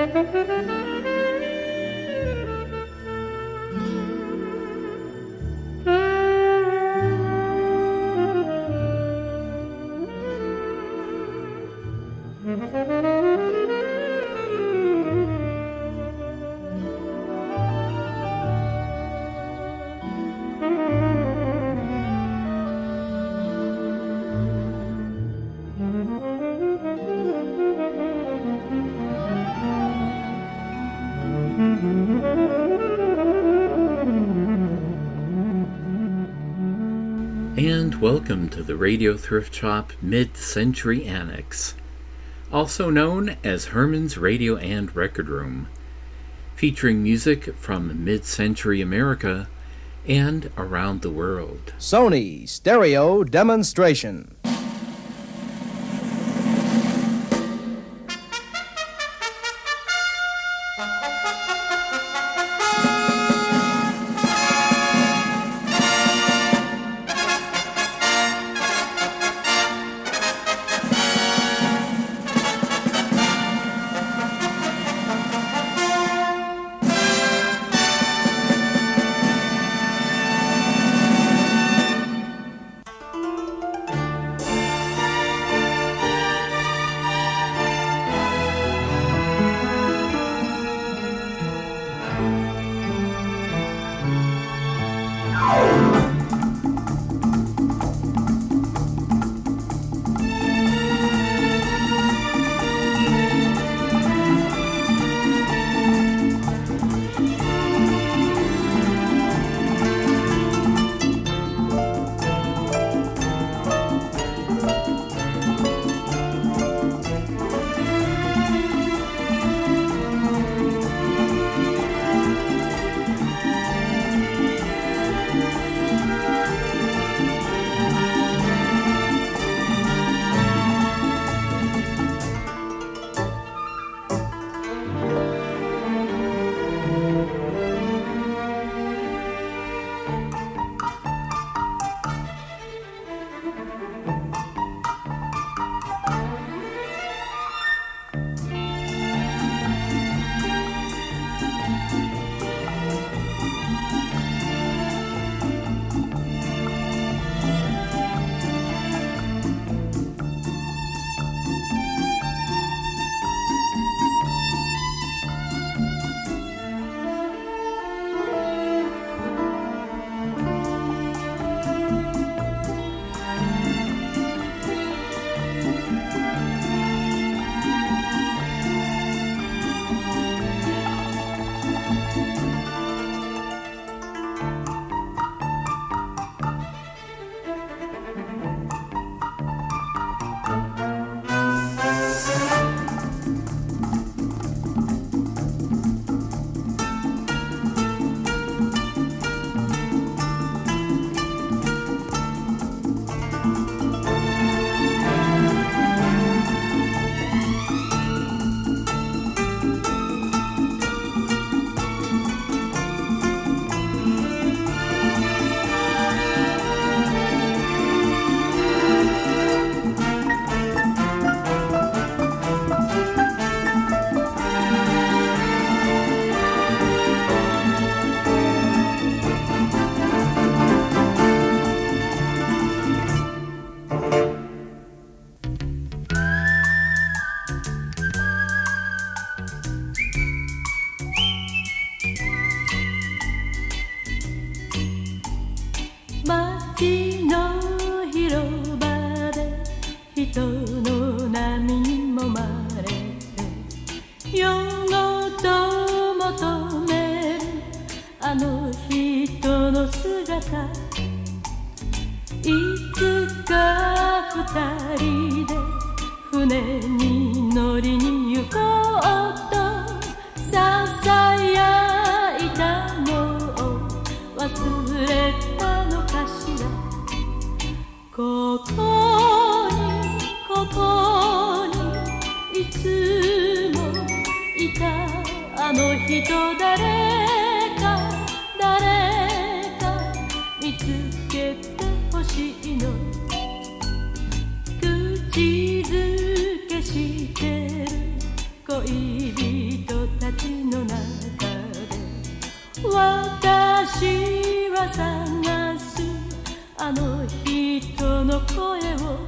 And welcome to the Radio Thrift Shop Mid-Century Annex, also known as Herman's Radio and Record Room, featuring music from mid-century America and around the world. Sony Stereo Demonstration. 口づけしてる恋人あの人の声を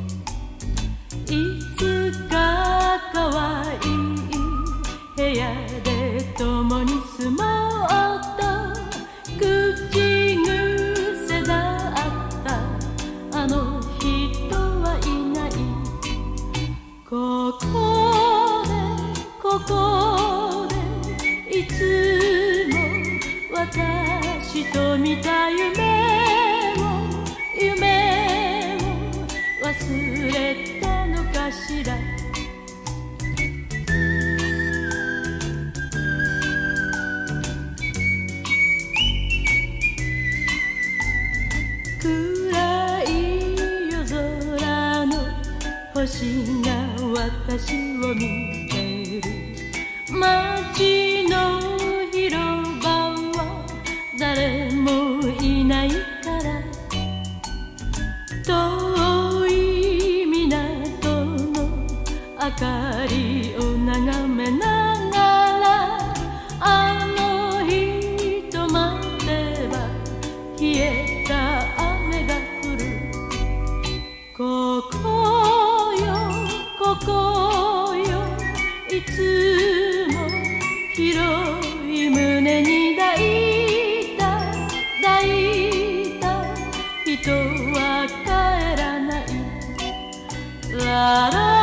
いつか可愛い部屋で共に住もうと口癖だったあの人はいないここでいつも私と見た夢を忘れたのかしら暗い夜空の星が私を見てる街の広場は誰もいないから遠い港の明かりを眺めながらあの人待てば冷えた雨が降るここよいつも広い胸に抱いた人は帰らないララ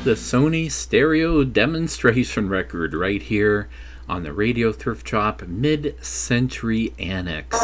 the Sony stereo demonstration record right here on the Radio Thrift Shop Mid-Century Annex.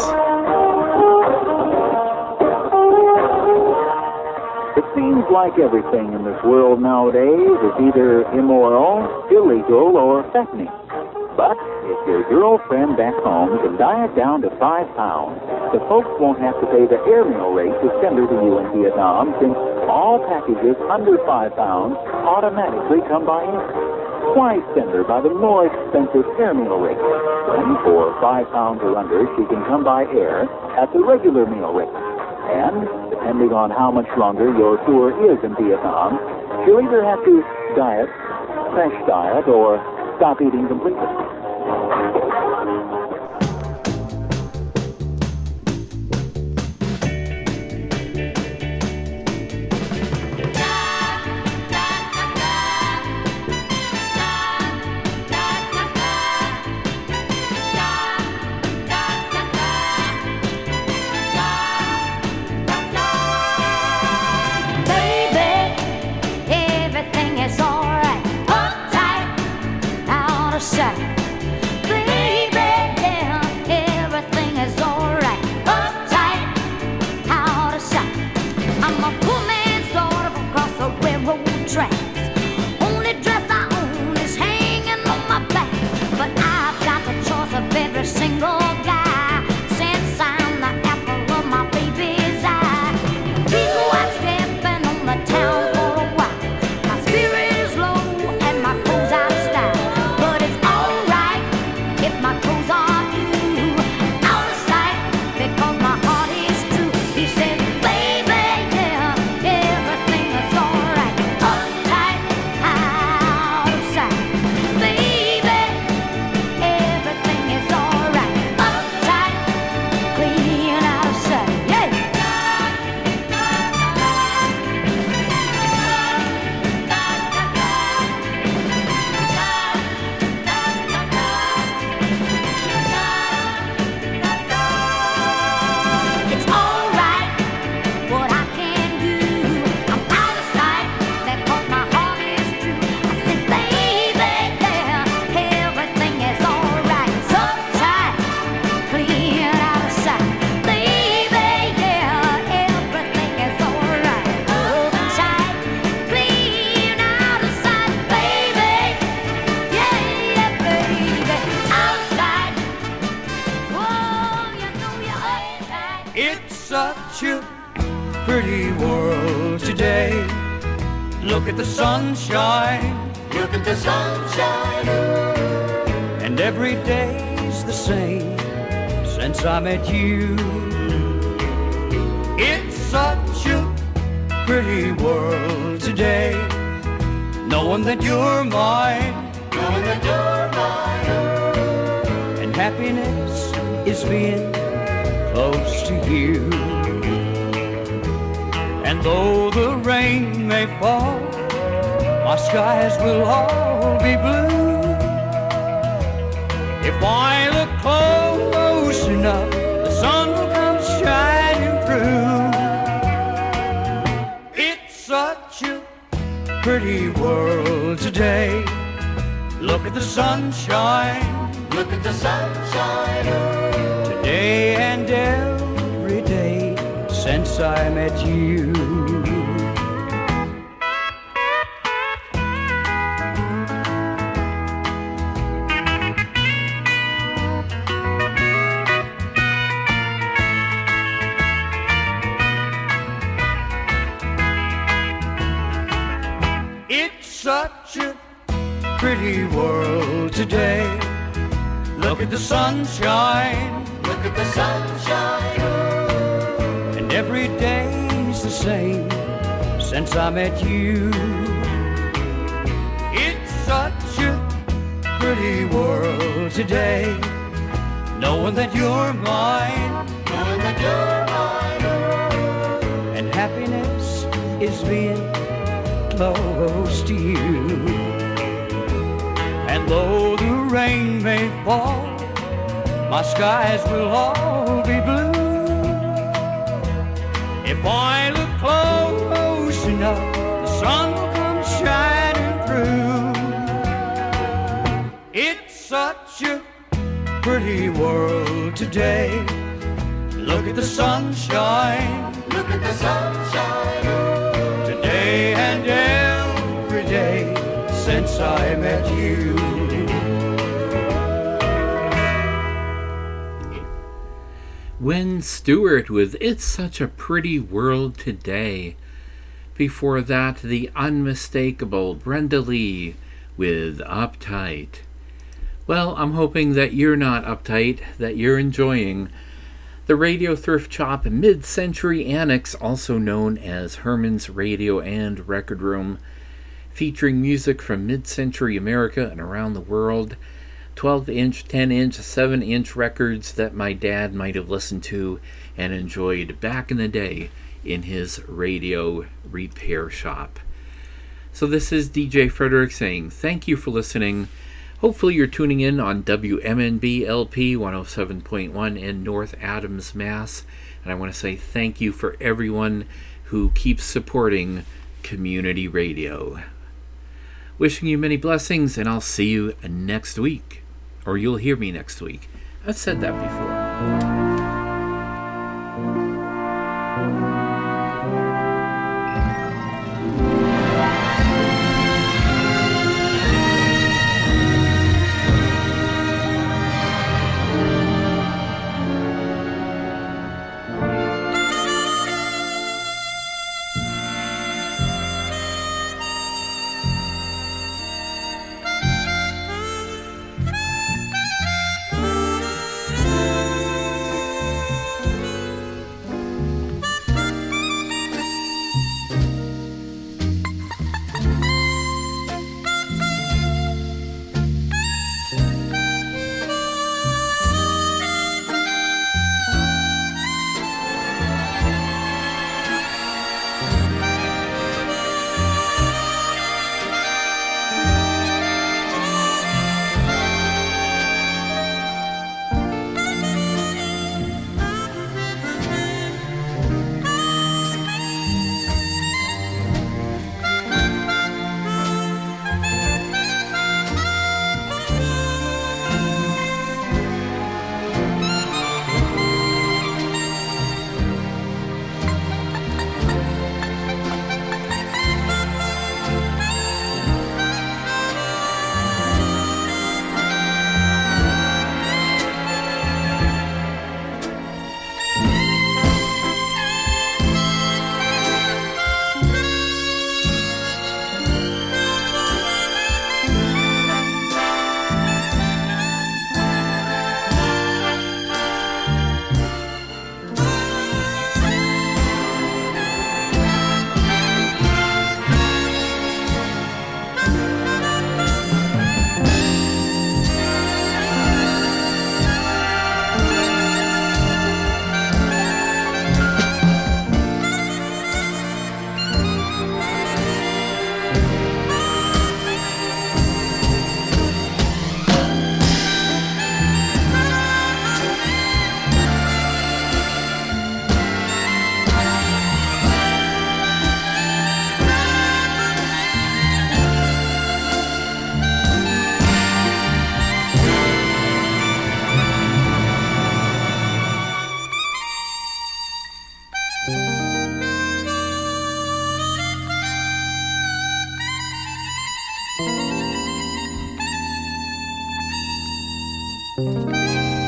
It seems like everything in this world nowadays is either immoral, illegal, or fattening. But if your girlfriend back home can diet down to 5 pounds, the folks won't have to pay the airmail rate to send her to you in Vietnam, since all packages under 5 pounds automatically come by air. Why send her by the more expensive airmail rate? When for 5 pounds or under, she can come by air at the regular meal rate. And, depending on how much longer your tour is in Vietnam, she'll either have to diet, crash diet, or stop eating completely. Look at the sunshine. Look at the sunshine. And every day's the same since I met you. It's such a pretty world today, knowing that you're mine. Knowing that you're mine. And happiness is being close to you. And though the rain may fall, my skies will all be blue. If I look close enough, the sun will come shining through. It's such a pretty world today. Look at the sunshine. Look at the sunshine. Today and every day since I met you. It's such a pretty world today. Look at the sunshine. Look at the sunshine. And every day's the same since I met you. It's such a pretty world today, knowing that you're mine. Knowing that you're mine. And happiness is being close to you. And though the rain may fall, my skies will all be blue. If I look close enough, the sun will come shining such a pretty world today. Look at the sunshine. Look at the sunshine. Today and every day since I met you. Wynn Stewart with It's Such a Pretty World Today. Before that, the unmistakable Brenda Lee with Uptight. Well, I'm hoping that you're not uptight, that you're enjoying the Radio Thrift Shop Mid-Century Annex, also known as Herman's Radio and Record Room, featuring music from mid-century America and around the world. 12-inch, 10-inch, 7-inch records that my dad might have listened to and enjoyed back in the day in his radio repair shop. So this is DJ Frederick saying thank you for listening. Hopefully you're tuning in on WMNB LP 107.1 in North Adams, Mass. And I want to say thank you for everyone who keeps supporting community radio. Wishing you many blessings, and I'll see you next week. Or you'll hear me next week. I've said that before.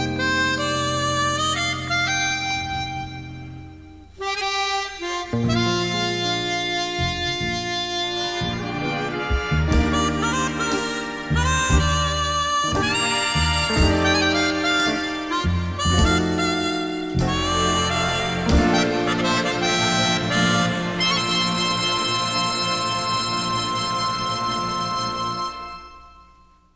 Thank you.